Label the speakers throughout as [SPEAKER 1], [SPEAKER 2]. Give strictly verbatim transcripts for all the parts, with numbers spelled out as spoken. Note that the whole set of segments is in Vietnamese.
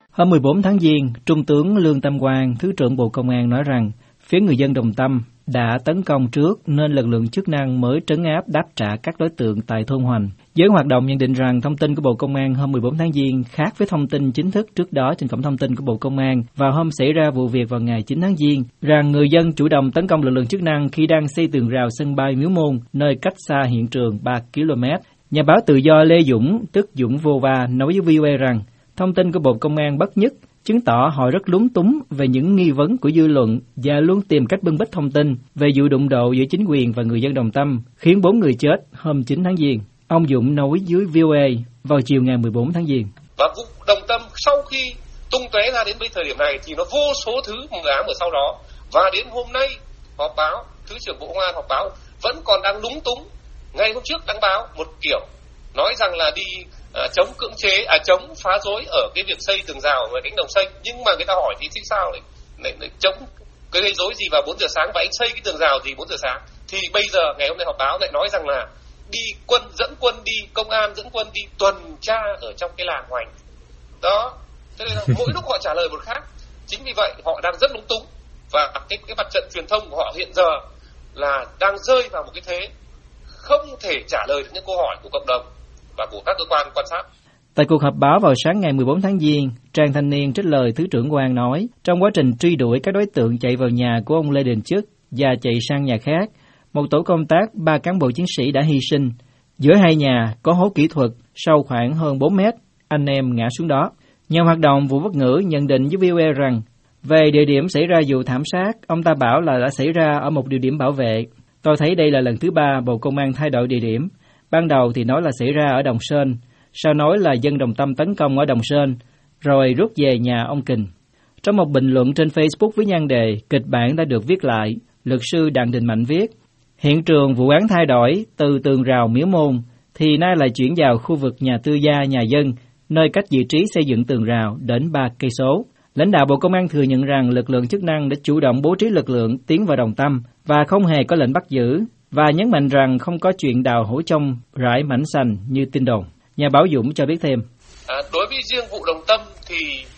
[SPEAKER 1] Hôm mười bốn tháng Giêng, Trung tướng Lương Tam Quang, Thứ trưởng Bộ Công an nói rằng phía người dân Đồng Tâm đã tấn công trước nên lực lượng chức năng mới trấn áp đáp trả các đối tượng tại thôn Hoành. Giới hoạt động nhận định rằng thông tin của Bộ Công an hôm mười bốn tháng Giêng khác với thông tin chính thức trước đó trên cổng thông tin của Bộ Công an vào hôm xảy ra vụ việc vào ngày chín tháng Giêng, rằng người dân chủ động tấn công lực lượng chức năng khi đang xây tường rào sân bay Miếu Môn, nơi cách xa hiện trường ba ki lô mét. Nhà báo tự do Lê Dũng, tức Dũng Vô Va, nói với vê o a rằng thông tin của Bộ Công an bất nhất, chứng tỏ họ rất lúng túng về những nghi vấn của dư luận và luôn tìm cách bưng bít thông tin về vụ đụng độ giữa chính quyền và người dân Đồng Tâm, khiến bốn người chết hôm chín tháng Giêng. Ông Dũng nói với vê o a vào chiều ngày mười bốn tháng Giêng.
[SPEAKER 2] Và vụ Đồng Tâm sau khi tung tóe ra đến bây thời điểm này thì nó vô số thứ mờ ám ở sau đó. Và đến hôm nay họp báo, Thứ trưởng Bộ Công an họp báo vẫn còn đang lúng túng. Ngày hôm trước đăng báo một kiểu, nói rằng là đi À, chống cưỡng chế, à chống phá rối ở cái việc xây tường rào và cánh đồng xanh, nhưng mà người ta hỏi thì thì sao lại, lại, lại chống cái gây rối gì vào bốn giờ sáng và anh xây cái tường rào gì bốn giờ sáng? Thì bây giờ ngày hôm nay họp báo lại nói rằng là đi quân dẫn quân đi, công an dẫn quân đi tuần tra ở trong cái làng Hoành đó. Thế nên là mỗi lúc họ trả lời một khác. Chính vì vậy họ đang rất lúng túng và cái cái mặt trận truyền thông của họ hiện giờ là đang rơi vào một cái thế không thể trả lời được những câu hỏi của cộng đồng và của các cơ quan quan sát.
[SPEAKER 1] Tại cuộc họp báo vào sáng ngày mười bốn tháng Giêng, trang Thanh niên trích lời Thứ trưởng Quang nói, trong quá trình truy đuổi các đối tượng chạy vào nhà của ông Lê Đình Chứt và chạy sang nhà khác, một tổ công tác ba cán bộ chiến sĩ đã hy sinh. Giữa hai nhà có hố kỹ thuật sâu khoảng hơn bốn mét, anh em ngã xuống đó. Nhà hoạt động vụ Bất ngữ nhận định với vê o a rằng về địa điểm xảy ra vụ thảm sát, ông ta bảo là đã xảy ra ở một địa điểm bảo vệ. Tôi thấy đây là lần thứ ba Bộ Công an thay đổi địa điểm. Ban đầu thì nói là xảy ra ở Đồng Sơn, sau nói là dân Đồng Tâm tấn công ở Đồng Sơn, rồi rút về nhà ông Kình. Trong một bình luận trên Facebook với nhan đề kịch bản đã được viết lại, luật sư Đặng Đình Mạnh viết, hiện trường vụ án thay đổi từ tường rào Miếu Môn thì nay lại chuyển vào khu vực nhà tư gia nhà dân, nơi cách vị trí xây dựng tường rào đến ba cây số. Lãnh đạo Bộ Công an thừa nhận rằng lực lượng chức năng đã chủ động bố trí lực lượng tiến vào Đồng Tâm và không hề có lệnh bắt giữ, và nhấn mạnh rằng không có chuyện đào hố trong rải mảnh sành như tin đồn. Nhà báo Dũng cho biết thêm.
[SPEAKER 2] À, đối với riêng vụ Đồng Tâm thì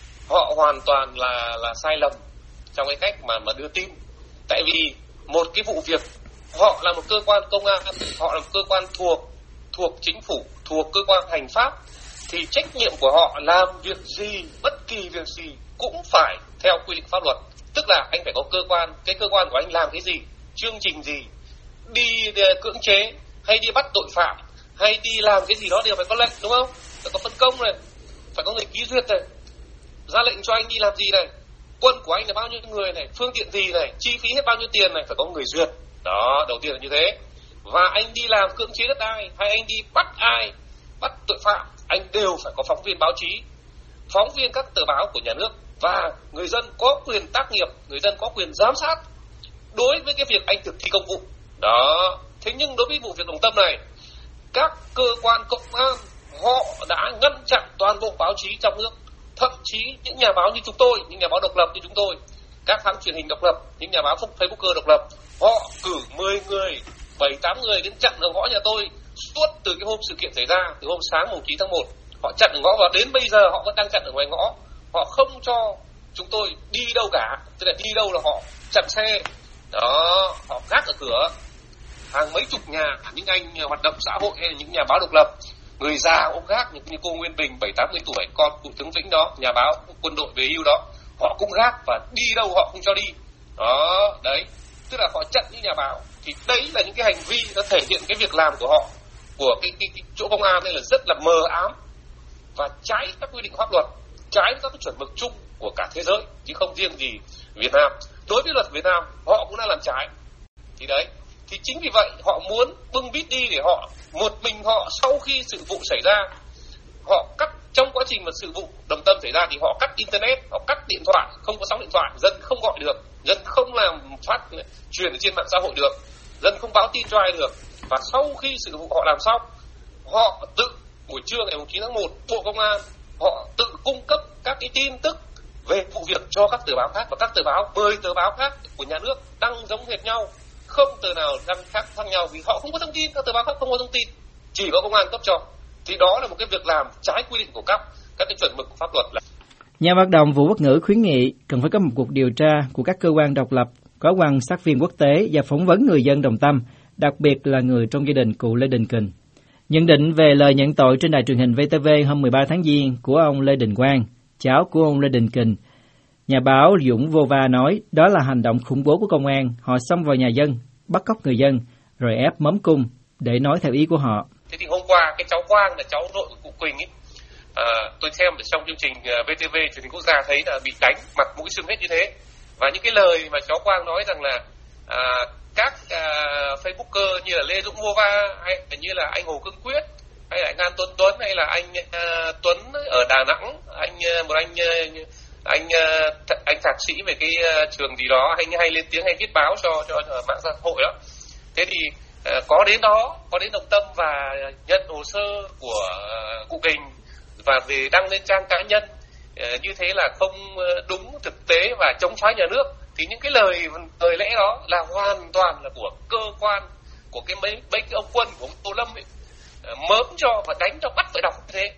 [SPEAKER 2] họ hoàn toàn là là sai lầm trong cái cách mà mà đưa tin. Tại vì một cái vụ việc, họ là một cơ quan công an, họ là một cơ quan thuộc thuộc chính phủ, thuộc cơ quan hành pháp, thì trách nhiệm của họ làm việc gì, bất kỳ việc gì cũng phải theo quy định pháp luật. Tức là anh phải có cơ quan, cái cơ quan của anh làm cái gì, chương trình gì, đi cưỡng chế hay đi bắt tội phạm hay đi làm cái gì đó đều phải có lệnh, đúng không? Phải có phân công này, phải có người ký duyệt này, ra lệnh cho anh đi làm gì này, quân của anh là bao nhiêu người này, phương tiện gì này, chi phí hết bao nhiêu tiền này, phải có người duyệt. Đó, đầu tiên là như thế. Và anh đi làm cưỡng chế đất đai hay anh đi bắt ai, bắt tội phạm, anh đều phải có phóng viên báo chí, phóng viên các tờ báo của nhà nước, và người dân có quyền tác nghiệp, người dân có quyền giám sát đối với cái việc anh thực thi công vụ. Đó, thế nhưng đối với vụ việc Đồng Tâm này, các cơ quan công an họ đã ngăn chặn toàn bộ báo chí trong nước, thậm chí những nhà báo như chúng tôi, những nhà báo độc lập như chúng tôi, các hãng truyền hình độc lập, những nhà báo Facebooker độc lập, họ cử mười người, bảy tám người đến chặn ở ngõ nhà tôi suốt từ cái hôm sự kiện xảy ra, từ hôm sáng mùng chín tháng một. Họ chặn ở ngõ và đến bây giờ họ vẫn đang chặn ở ngoài ngõ. Họ không cho chúng tôi đi đâu cả, tức là đi đâu là họ chặn xe. Đó, họ gác ở cửa. Hàng mấy chục nhà, những anh hoạt động xã hội hay là những nhà báo độc lập, người già ôm gác, như cô Nguyên Bình bảy tám mươi tuổi, con cụ tướng Vĩnh đó, nhà báo quân đội về hưu đó, họ cũng gác và đi đâu họ không cho đi. Đó, đấy, tức là họ chặn những nhà báo. Thì đấy là những cái hành vi nó thể hiện cái việc làm của họ, của cái, cái, cái chỗ công an này là rất là mờ ám và trái các quy định pháp luật, trái các cái chuẩn mực chung của cả thế giới chứ không riêng gì Việt Nam. Đối với luật Việt Nam họ cũng đã làm trái. Thì đấy, thì chính vì vậy họ muốn bưng bít đi để họ một mình họ sau khi sự vụ xảy ra, họ cắt trong quá trình mà sự vụ Đồng Tâm xảy ra thì họ cắt internet, họ cắt điện thoại, không có sóng điện thoại, dân không gọi được, dân không làm phát truyền trên mạng xã hội được, dân không báo tin cho ai được. Và sau khi sự vụ họ làm xong, họ tự buổi trưa ngày chín tháng một, Bộ Công an họ tự cung cấp các cái tin tức về vụ việc cho các tờ báo khác, và các tờ báo mười tờ báo khác của nhà nước đăng giống hệt nhau, không tờ nào đăng khác khác nhau vì họ không có thông tin, các tờ báo khác không có thông tin, chỉ có công an cấp cho. Thì đó là một cái việc làm trái quy định của các các cái chuẩn mực của pháp luật.
[SPEAKER 1] Nhà hoạt động Vũ Quốc Ngữ khuyến nghị cần phải có một cuộc điều tra của các cơ quan độc lập, có quan sát viên quốc tế và phỏng vấn người dân đồng tâm, đặc biệt là người trong gia đình cụ Lê Đình Kình. Nhận định về lời nhận tội trên đài truyền hình vê tê vê hôm mười ba tháng Giêng của ông Lê Đình Quang, cháu của ông Lê Đình Kình, nhà báo Dũng Vô Va nói đó là hành động khủng bố của công an. Họ xông vào nhà dân, bắt cóc người dân, rồi ép mớm cung để nói theo ý của họ.
[SPEAKER 2] Thế thì hôm qua cái cháu Quang là cháu nội của cụ Quỳnh ấy, à, tôi xem ở trong chương trình vê tê vê truyền hình quốc gia thấy là bị đánh mặt mũi sưng hết như thế. Và những cái lời mà cháu Quang nói rằng là à, các à, Facebooker như là Lê Dũng Vô Va hay như là anh Hồ Cương Quyết hay là anh An Tuấn Tuấn hay là anh à, Tuấn ở Đà Nẵng, anh một anh anh anh thạc sĩ về cái trường gì đó hay hay lên tiếng hay viết báo cho cho, cho mạng xã hội đó. Thế thì à, có đến đó, có đến Đồng Tâm và nhận hồ sơ của uh, cụ Kình và về đăng lên trang cá nhân, uh, như thế là không đúng thực tế và chống phá nhà nước. Thì những cái lời lời lẽ đó là hoàn toàn là của cơ quan, của cái mấy mấy cái ông quân của ông Tô Lâm ấy, uh, mớm cho và đánh cho bắt phải đọc như thế.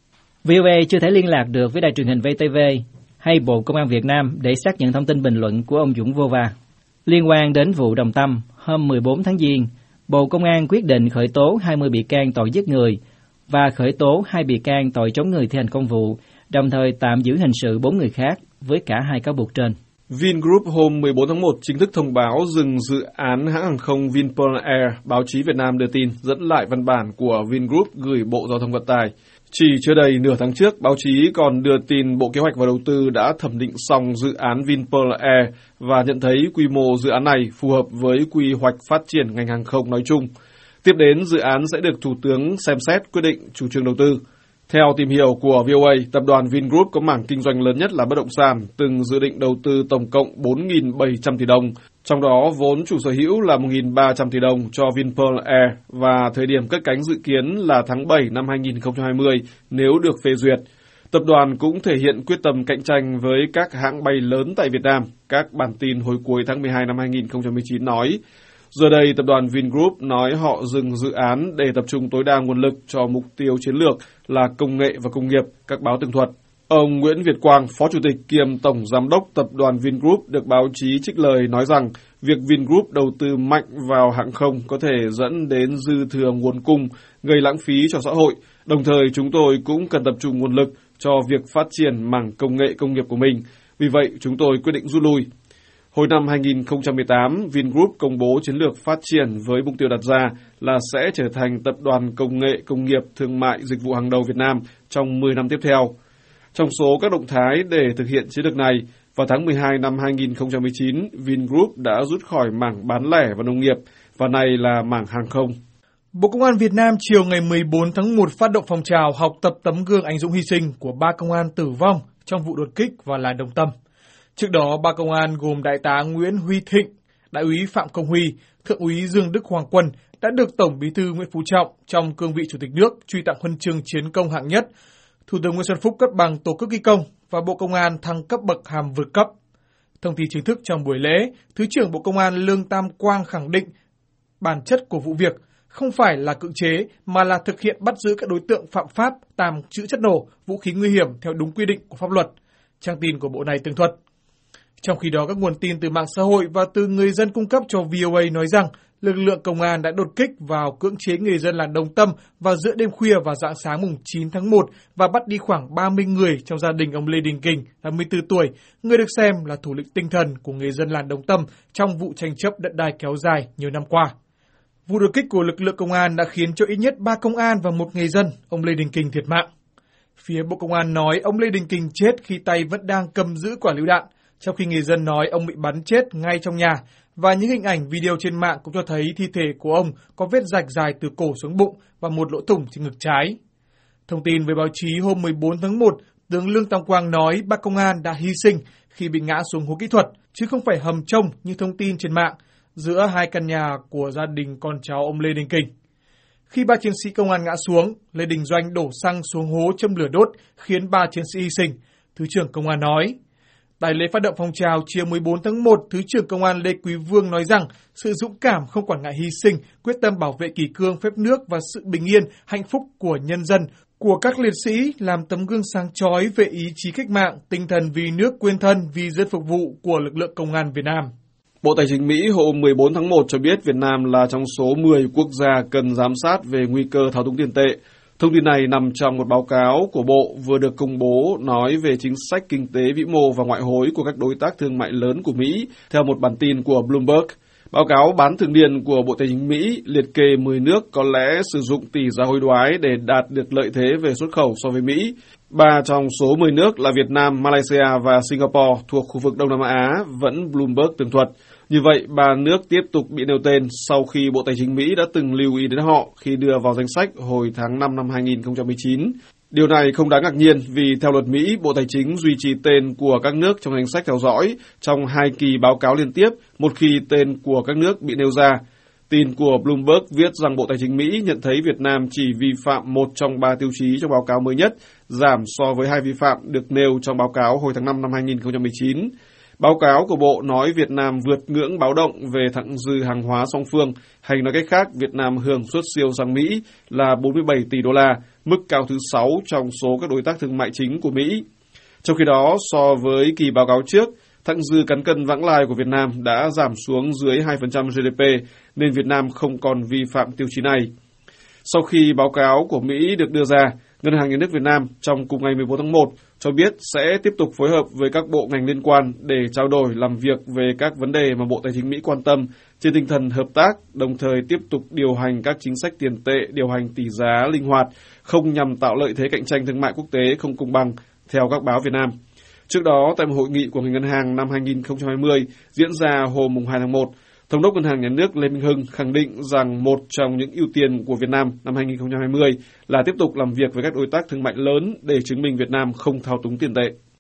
[SPEAKER 1] vê o a chưa thể liên lạc được với đài truyền hình vê tê vê hay Bộ Công an Việt Nam để xác nhận thông tin bình luận của ông Dũng Vô Va. Liên quan đến vụ Đồng Tâm, hôm mười bốn tháng Giêng, Bộ Công an quyết định khởi tố hai mươi bị can tội giết người và khởi tố hai bị can tội chống người thi hành công vụ, đồng thời tạm giữ hình sự bốn người khác với cả hai cáo buộc trên.
[SPEAKER 3] Vingroup hôm mười bốn tháng một chính thức thông báo dừng dự án hãng hàng không Vinpearl Air, báo chí Việt Nam đưa tin dẫn lại văn bản của Vingroup gửi Bộ Giao thông Vận tải. Chỉ chưa đầy nửa tháng trước, báo chí còn đưa tin Bộ Kế hoạch và Đầu tư đã thẩm định xong dự án Vinpearl Air và nhận thấy quy mô dự án này phù hợp với quy hoạch phát triển ngành hàng không nói chung. Tiếp đến, dự án sẽ được Thủ tướng xem xét quyết định chủ trương đầu tư. Theo tìm hiểu của vê o a, tập đoàn Vingroup có mảng kinh doanh lớn nhất là bất động sản, từng dự định đầu tư tổng cộng bốn nghìn bảy trăm tỷ đồng, trong đó vốn chủ sở hữu là một nghìn ba trăm tỷ đồng cho Vinpearl Air và thời điểm cất cánh dự kiến là tháng bảy năm hai nghìn không trăm hai mươi nếu được phê duyệt. Tập đoàn cũng thể hiện quyết tâm cạnh tranh với các hãng bay lớn tại Việt Nam, các bản tin hồi cuối tháng mười hai năm hai nghìn không trăm mười chín nói. Giờ đây, tập đoàn Vingroup nói họ dừng dự án để tập trung tối đa nguồn lực cho mục tiêu chiến lược là công nghệ và công nghiệp, các báo tường thuật. Ông Nguyễn Việt Quang, Phó Chủ tịch kiêm Tổng Giám đốc Tập đoàn Vingroup được báo chí trích lời nói rằng việc Vingroup đầu tư mạnh vào hàng không có thể dẫn đến dư thừa nguồn cung, gây lãng phí cho xã hội. Đồng thời, chúng tôi cũng cần tập trung nguồn lực cho việc phát triển mảng công nghệ công nghiệp của mình. Vì vậy, chúng tôi quyết định rút lui. Hồi năm hai nghìn không trăm mười tám, Vingroup công bố chiến lược phát triển với mục tiêu đặt ra là sẽ trở thành tập đoàn công nghệ, công nghiệp, thương mại, dịch vụ hàng đầu Việt Nam trong mười năm tiếp theo. Trong số các động thái để thực hiện chiến lược này, vào tháng mười hai năm hai nghìn không trăm mười chín, Vingroup đã rút khỏi mảng bán lẻ và nông nghiệp, và này là mảng hàng không.
[SPEAKER 4] Bộ Công an Việt Nam chiều ngày mười bốn tháng một phát động phong trào học tập tấm gương anh dũng hy sinh của ba công an tử vong trong vụ đột kích vào làng Đồng Tâm. Trước đó, ba công an gồm Đại tá Nguyễn Huy Thịnh, Đại úy Phạm Công Huy, Thượng úy Dương Đức Hoàng Quân đã được Tổng Bí thư Nguyễn Phú Trọng trong cương vị Chủ tịch nước truy tặng huân chương chiến công hạng nhất, Thủ tướng Nguyễn Xuân Phúc cấp bằng Tổ quốc ghi công và Bộ Công an thăng cấp bậc hàm vượt cấp. Thông tin chính thức trong buổi lễ, Thứ trưởng Bộ Công an Lương Tam Quang khẳng định bản chất của vụ việc không phải là cưỡng chế mà là thực hiện bắt giữ các đối tượng phạm pháp tàng trữ chất nổ, vũ khí nguy hiểm theo đúng quy định của pháp luật. Trang tin của bộ này tường thuật. Trong khi đó, các nguồn tin từ mạng xã hội và từ người dân cung cấp cho vê o a nói rằng lực lượng công an đã đột kích vào cưỡng chế người dân làng Đồng Tâm vào giữa đêm khuya và rạng sáng mùng chín tháng một và bắt đi khoảng ba mươi người trong gia đình ông Lê Đình Kình, năm mươi tư tuổi, người được xem là thủ lĩnh tinh thần của người dân làng Đồng Tâm trong vụ tranh chấp đất đai kéo dài nhiều năm qua. Vụ đột kích của lực lượng công an đã khiến cho ít nhất ba công an và một người dân, ông Lê Đình Kình thiệt mạng. Phía Bộ Công an nói ông Lê Đình Kình chết khi tay vẫn đang cầm giữ quả lựu đạn, trong khi người dân nói ông bị bắn chết ngay trong nhà, và những hình ảnh video trên mạng cũng cho thấy thi thể của ông có vết rạch dài từ cổ xuống bụng và một lỗ thủng trên ngực trái. Thông tin với báo chí hôm mười bốn tháng một, tướng Lương Tam Quang nói ba công an đã hy sinh khi bị ngã xuống hố kỹ thuật, chứ không phải hầm trông như thông tin trên mạng, giữa hai căn nhà của gia đình con cháu ông Lê Đình Kình. Khi ba chiến sĩ công an ngã xuống, Lê Đình Doanh đổ xăng xuống hố châm lửa đốt khiến ba chiến sĩ hy sinh, Thứ trưởng Công an nói. Tại lễ phát động phong trào chiều mười bốn tháng một, Thứ trưởng Công an Lê Quý Vương nói rằng sự dũng cảm không quản ngại hy sinh, quyết tâm bảo vệ kỷ cương phép nước và sự bình yên, hạnh phúc của nhân dân của các liệt sĩ làm tấm gương sáng chói về ý chí cách mạng, tinh thần vì nước quên thân, vì dân phục vụ của lực lượng công an Việt Nam.
[SPEAKER 3] Bộ Tài chính Mỹ hôm mười bốn tháng một cho biết Việt Nam là trong số mười quốc gia cần giám sát về nguy cơ thao túng tiền tệ. Thông tin này nằm trong một báo cáo của Bộ vừa được công bố nói về chính sách kinh tế vĩ mô và ngoại hối của các đối tác thương mại lớn của Mỹ, theo một bản tin của Bloomberg. Báo cáo bán thường niên của Bộ Tài chính Mỹ liệt kê mười nước có lẽ sử dụng tỷ giá hối đoái để đạt được lợi thế về xuất khẩu so với Mỹ. Ba trong số mười nước là Việt Nam, Malaysia và Singapore thuộc khu vực Đông Nam Á vẫn Bloomberg tường thuật. Như vậy, ba nước tiếp tục bị nêu tên sau khi Bộ Tài chính Mỹ đã từng lưu ý đến họ khi đưa vào danh sách hồi tháng năm năm hai nghìn không trăm mười chín. Điều này không đáng ngạc nhiên vì theo luật Mỹ, Bộ Tài chính duy trì tên của các nước trong danh sách theo dõi trong hai kỳ báo cáo liên tiếp, một khi tên của các nước bị nêu ra. Tin của Bloomberg viết rằng Bộ Tài chính Mỹ nhận thấy Việt Nam chỉ vi phạm một trong ba tiêu chí trong báo cáo mới nhất, giảm so với hai vi phạm được nêu trong báo cáo hồi tháng năm năm hai nghìn không trăm mười chín. Báo cáo của Bộ nói Việt Nam vượt ngưỡng báo động về thặng dư hàng hóa song phương, hay nói cách khác, Việt Nam hưởng xuất siêu sang Mỹ là bốn mươi bảy tỷ đô la, mức cao thứ sáu trong số các đối tác thương mại chính của Mỹ. Trong khi đó, so với kỳ báo cáo trước, thặng dư cán cân vãng lai của Việt Nam đã giảm xuống dưới hai phần trăm giê đê pê, nên Việt Nam không còn vi phạm tiêu chí này. Sau khi báo cáo của Mỹ được đưa ra, Ngân hàng Nhà nước Việt Nam trong cùng ngày mười bốn tháng một cho biết sẽ tiếp tục phối hợp với các bộ ngành liên quan để trao đổi làm việc về các vấn đề mà Bộ Tài chính Mỹ quan tâm trên tinh thần hợp tác, đồng thời tiếp tục điều hành các chính sách tiền tệ, điều hành tỷ giá linh hoạt, không nhằm tạo lợi thế cạnh tranh thương mại quốc tế không công bằng, theo các báo Việt Nam. Trước đó, tại một hội nghị của ngành ngân hàng năm hai nghìn không trăm hai mươi diễn ra hôm hai tháng một, Thống đốc Ngân hàng Nhà nước Lê Minh Hưng khẳng định rằng một trong những ưu tiên của Việt Nam năm hai nghìn không trăm hai mươi là tiếp tục làm việc với các đối tác thương mại lớn để chứng minh Việt Nam không thao túng tiền tệ.